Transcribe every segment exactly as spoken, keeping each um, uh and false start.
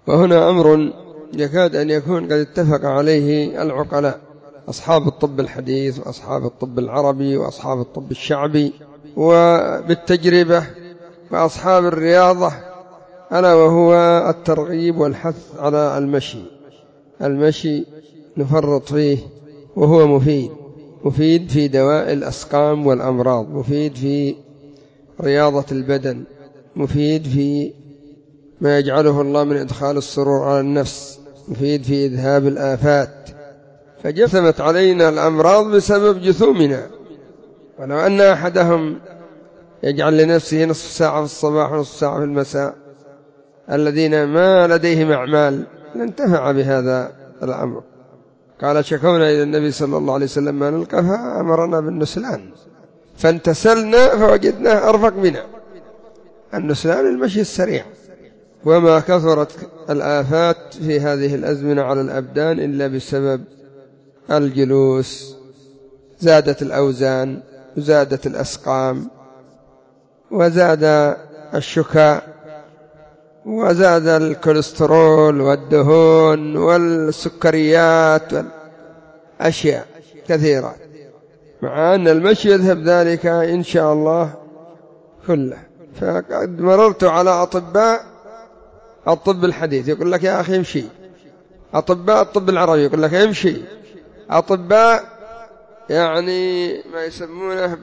وهنا أمر يكاد أن يكون قد اتفق عليه العقلاء، أصحاب الطب الحديث وأصحاب الطب العربي وأصحاب الطب الشعبي وبالتجربة وأصحاب الرياضة، ألا وهو الترغيب والحث على المشي. المشي نفرط فيه وهو مفيد، مفيد في دواء الأسقام والأمراض، مفيد في رياضة البدن، مفيد في ما يجعله الله من إدخال السرور على النفس، مفيد في إذهاب الآفات. فجثمت علينا الأمراض بسبب جثومنا. ولو أن أحدهم يجعل لنفسه نصف ساعة في الصباح ونصف ساعة في المساء، الذين ما لديهم أعمال لانتفع بهذا الأمر. قال شكونا إلى النبي صلى الله عليه وسلم ما نلقى فأمرنا بالنسلان، فانتسلنا فوجدناه أرفق بنا. النسلان المشي السريع. وما كثرت الآفات في هذه الأزمنة على الأبدان إلا بسبب الجلوس. زادت الأوزان وزادت الأسقام وزاد الشكاء وزاد الكوليسترول والدهون والسكريات والأشياء كثيرة، مع أن المشي يذهب ذلك إن شاء الله كله. فقد مررت على أطباء الطب الحديث يقول لك يا أخي امشي، أطباء الطب العربي يقول لك امشي، أطباء يعني ما يسمونه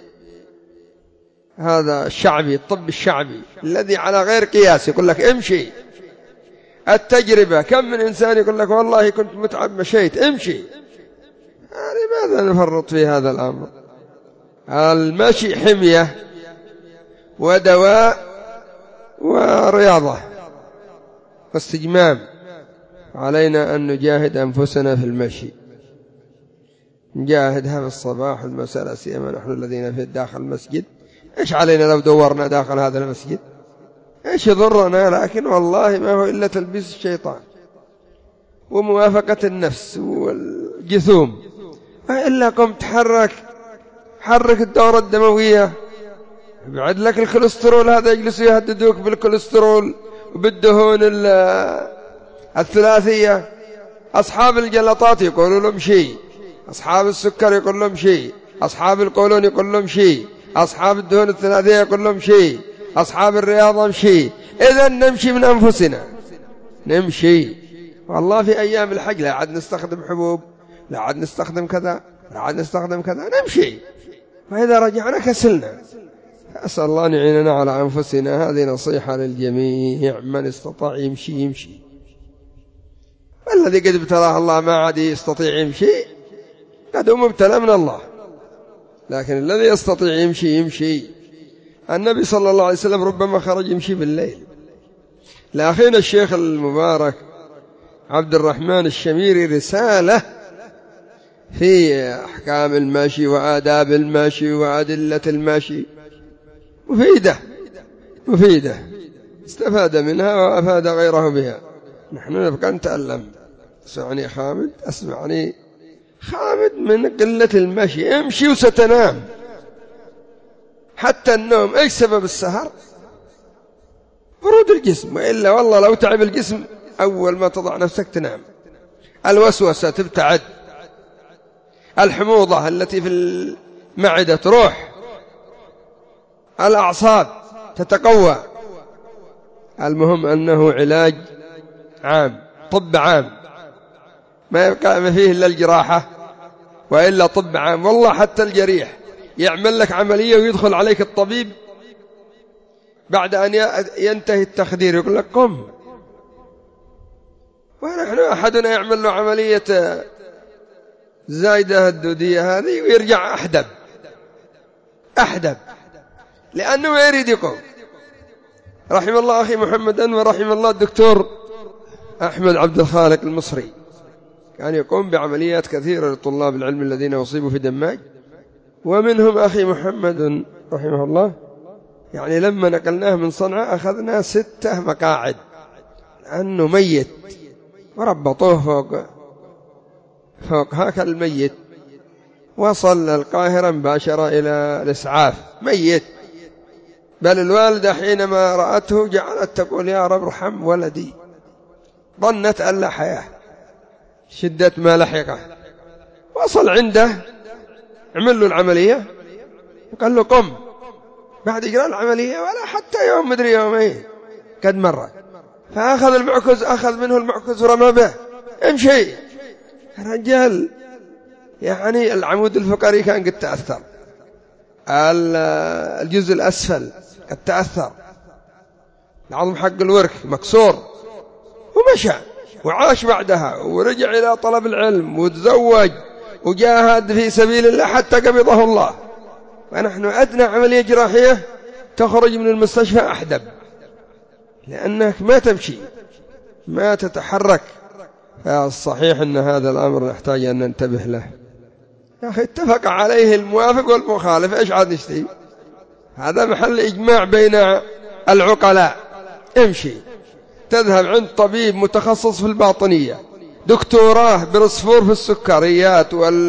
بهذا الشعبي، الطب الشعبي الذي على غير قياس يقول لك امشي. التجربة كم من إنسان يقول لك والله كنت متعب مشيت امشي. لماذا نفرط في هذا الأمر؟ المشي حمية ودواء ورياضة واستجمام. علينا أن نجاهد أنفسنا في المشي، نجاهدها في الصباح والمساء، لا سيما نحن الذين في داخل المسجد. إيش علينا لو دورنا داخل هذا المسجد؟ إيش يضرنا؟ لكن والله ما هو إلا تلبيس الشيطان وموافقة النفس والجثوم. إلا قم تحرك، حرك الدورة الدموية، بعد لك الكوليسترول هذا يجلس يهددوك بالكوليسترول وبالدهون الثلاثية. أصحاب الجلطات يقولوا لهم شيء، أصحاب السكر يقول لهم شيء، أصحاب القولون يقول لهم شيء، أصحاب الدهون الثلاثية يقول لهم شيء، أصحاب الرياضة شيء. إذا نمشي من أنفسنا، نمشي. والله في أيام الحج لا عاد نستخدم حبوب، لا عاد نستخدم كذا، لا عاد نستخدم كذا، نمشي. فإذا رجعنا كسلنا. أسأل الله أن يعيننا على أنفسنا. هذه نصيحة للجميع، من استطاع يمشي يمشي. الذي قد ابتلاه الله ما عاد يستطيع يمشي قد هو مبتلى من الله، لكن الذي يستطيع يمشي يمشي. النبي صلى الله عليه وسلم ربما خرج يمشي بالليل. لأخينا الشيخ المبارك عبد الرحمن الشميري رسالة في أحكام المشي وآداب المشي وأدلة المشي مفيدة مفيدة، استفاد منها وأفاد غيره بها. نحن نبقى نتألم. اسمعني خامد، اسمعني خامد، من قلة المشي امشي وستنام. حتى النوم ايش سبب السهر؟ برود الجسم، وإلا والله لو تعب الجسم أول ما تضع نفسك تنام. الوسوسة تبتعد، الحموضة التي في المعدة تروح، الأعصاب تتقوى. المهم أنه علاج عام، طب عام، ما يبقى ما فيه إلا الجراحة، وإلا طب عام. والله حتى الجريح يعمل لك عملية ويدخل عليك الطبيب بعد أن ينتهي التخدير يقول لك قم. ونحن أحدنا يعمل له عملية زايدة الدودية هذه ويرجع أحدب أحدب لأنه ما يريد يقوم. رحم الله أخي محمدا ورحم الله الدكتور أحمد عبد الخالق المصري، كان يقوم بعمليات كثيرة لطلاب العلم الذين أصيبوا في دماج، ومنهم أخي محمد رحمه الله. يعني لما نقلناه من صنعاء أخذنا ستة مقاعد لأنه ميت، وربطوه فوق فوق هاك الميت. وصل القاهرة مباشرة إلى الإسعاف ميت. بل الوالدة حينما رأته جعلت تقول يا رب ارحم ولدي، ظنت أن لا حياة، شدة ما لحقه، وصل عنده عمل له العملية وقال له قم، بعد إجراء العملية ولا حتى يوم مدري يومين قد مرة، فأخذ المعكز، أخذ منه المعكز ورمى به، امشي. الرجال يعني العمود الفقري كان قد تأثر، الجزء الأسفل قد تأثر، العظم حق الورك مكسور، ومشى وعاش بعدها ورجع إلى طلب العلم وتزوج وجاهد في سبيل الله حتى قبضه الله. ونحن أدنى عملية جراحية تخرج من المستشفى أحدب، لأنك ما تمشي ما تتحرك. فالصحيح أن هذا الأمر نحتاج أن ننتبه له. يا أخي اتفق عليه الموافق والمخالف، إيش عاد نشتي؟ هذا محل إجماع بين العقلاء. امشي، تذهب عند طبيب متخصص في الباطنية، دكتوراه برصفور في السكريات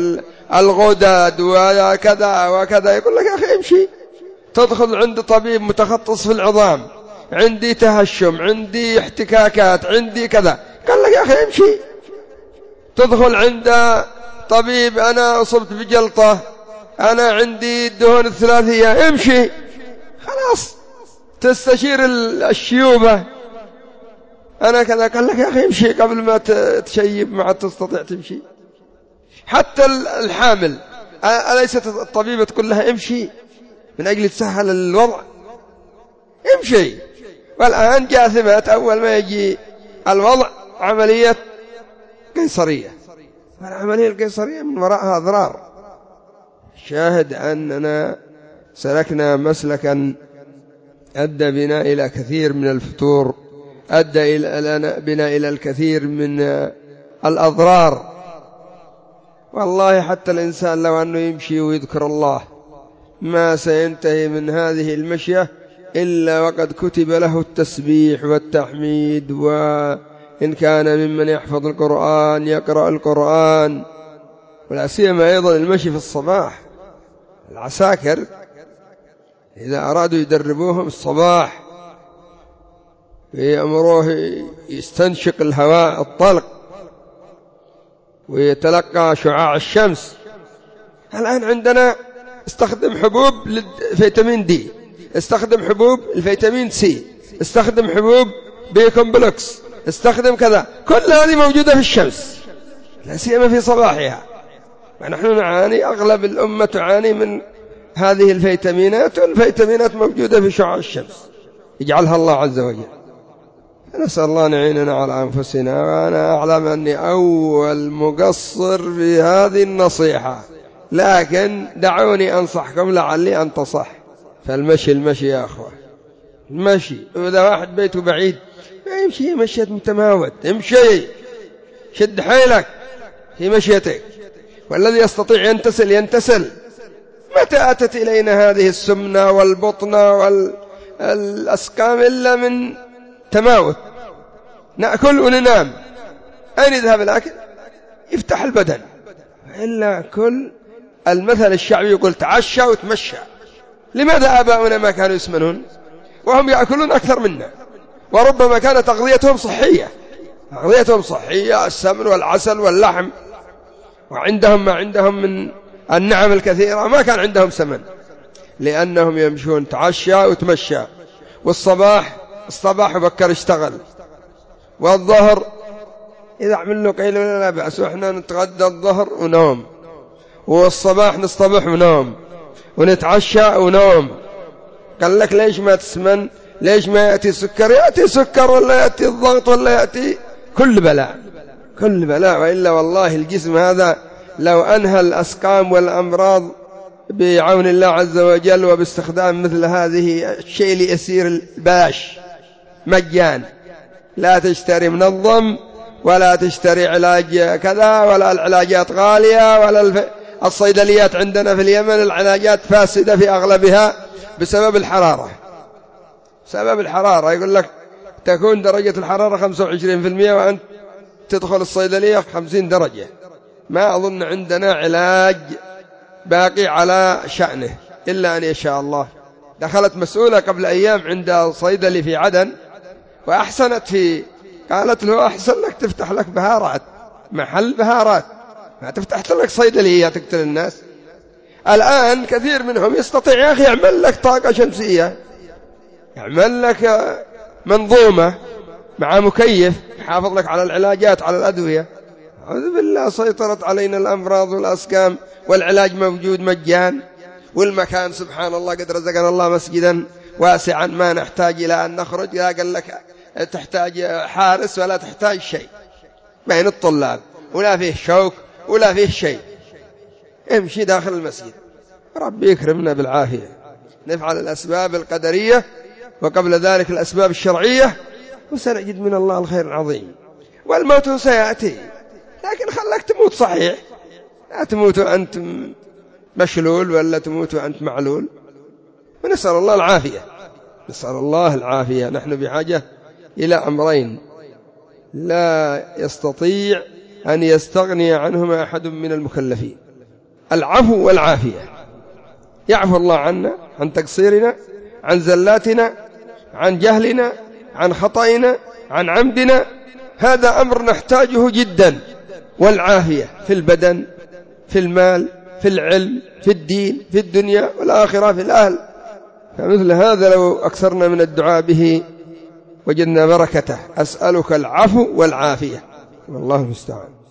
والغدد وكذا وكذا، يقول لك يا أخي امشي. تدخل عند طبيب متخصص في العظام، عندي تهشم، عندي احتكاكات، عندي كذا، قال لك يا أخي امشي. تدخل عند طبيب أنا أصبت بجلطة، أنا عندي الدهون الثلاثية، امشي خلاص. تستشير الشيوبة، أنا كذا، قال لك يا أخي امشي قبل ما تشيب ما تستطيع تمشي. حتى الحامل أليست الطبيبة تقول لها امشي من أجل تسهل الوضع؟ امشي. والآن جاثمات أول ما يجي الوضع عملية قيصرية، والعملية القيصرية من وراءها أضرار. شاهد أننا سلكنا مسلكا أدى بنا إلى كثير من الفتور، أدى بنا إلى الكثير من الأضرار. والله حتى الإنسان لو أنه يمشي ويذكر الله ما سينتهي من هذه المشية إلا وقد كتب له التسبيح والتحميد، وإن كان ممن يحفظ القرآن يقرأ القرآن. ولا سيما أيضا المشي في الصباح. العساكر إذا أرادوا يدربوهم الصباح يأمروه يستنشق الهواء الطلق ويتلقى شعاع الشمس. الآن عندنا استخدم حبوب للفيتامين دي، استخدم حبوب الفيتامين سي، استخدم حبوب بي كومبلكس، استخدم كذا، كل هذه موجودة في الشمس لا سيما في صباحها. ونحن نعاني، أغلب الأمة تعاني من هذه الفيتامينات، والفيتامينات موجودة في شعاع الشمس يجعلها الله عز وجل. نسأل الله نعيننا على أنفسنا. وأنا أعلم أني أول مقصر في هذه النصيحة، لكن دعوني أنصحكم لعلي أنتصح. فالمشي المشي يا أخوة، المشي. وإذا واحد بيته بعيد ما يمشي مشية متماوت، امشي شد حيلك في مشيتك. والذي يستطيع ينتسل ينتسل. متى أتت إلينا هذه السمنة والبطنة والأسقام إلا من تماوت؟ نأكل وننام، أين يذهب الأكل؟ يفتح البدن. إلا كل المثل الشعبي يقول تعشى وتمشى. لماذا آباؤنا ما كانوا يسمنون وهم يأكلون أكثر منا؟ وربما كانت أغذيتهم صحية، أغذيتهم صحية، السمن والعسل واللحم، وعندهم ما عندهم من النعم الكثيرة، ما كان عندهم سمن، لأنهم يمشون تعشى وتمشى. والصباح الصباح بكر اشتغل، والظهر إذا عمل له قيل لا بأس، وإحنا نتغدى الظهر ونوم، والصباح نصطبح ونوم، ونتعشى ونوم. قال لك ليش ما تسمن؟ ليش ما يأتي سكر؟ يأتي سكر ولا يأتي الضغط ولا يأتي كل بلاء، كل بلاء. وإلا والله الجسم هذا لو أنهى الأسقام والأمراض بعون الله عز وجل وباستخدام مثل هذه الشيء اليسير الباش مجان، لا تشتري منظم ولا تشتري علاج كذا، ولا العلاجات غالية، ولا الف... الصيدليات عندنا في اليمن العلاجات فاسدة في أغلبها بسبب الحرارة. سبب الحرارة يقول لك تكون درجة الحرارة خمسة وعشرين بالمئة وأنت تدخل الصيدلية خمسين درجة. ما أظن عندنا علاج باقي على شأنه إلا أن يشاء الله. دخلت مسؤولة قبل أيام عند صيدلي في عدن وأحسنت في قالت له أحسن لك تفتح لك بهارات، محل بهارات، ما تفتح لك صيدلية تقتل الناس. الآن كثير منهم يستطيع يا أخي يعمل لك طاقة شمسية، يعمل لك منظومة مع مكيف يحافظ لك على العلاجات على الأدوية. أعوذ بالله، سيطرت علينا الأمراض والأسقام والعلاج موجود مجان، والمكان سبحان الله قد رزقنا الله مسجدا واسعا ما نحتاج إلى أن نخرج. لا قال لك تحتاج حارس ولا تحتاج شيء بين الطلاب، ولا فيه شوك ولا فيه شيء، امشي داخل المسجد. ربي يكرمنا بالعافية، نفعل الأسباب القدرية وقبل ذلك الأسباب الشرعية، وسنجد من الله الخير العظيم. والموت سيأتي، لكن خلك تموت صحيح، لا تموت وأنت مشلول ولا تموت وأنت معلول. ونسأل الله العافية، نسأل الله العافية. نحن بحاجة إلى أمرين لا يستطيع أن يستغني عنهما أحد من المكلفين: العفو والعافية. يعفو الله عنا عن تقصيرنا، عن زلاتنا، عن جهلنا، عن خطئنا، عن عمدنا، هذا أمر نحتاجه جدا. والعافية في البدن، في المال، في العلم، في الدين، في الدنيا والآخرة، في الأهل. فمثل هذا لو أكثرنا من الدعاء به وجدنا بركته. أسألك العفو والعافية، والله المستعان.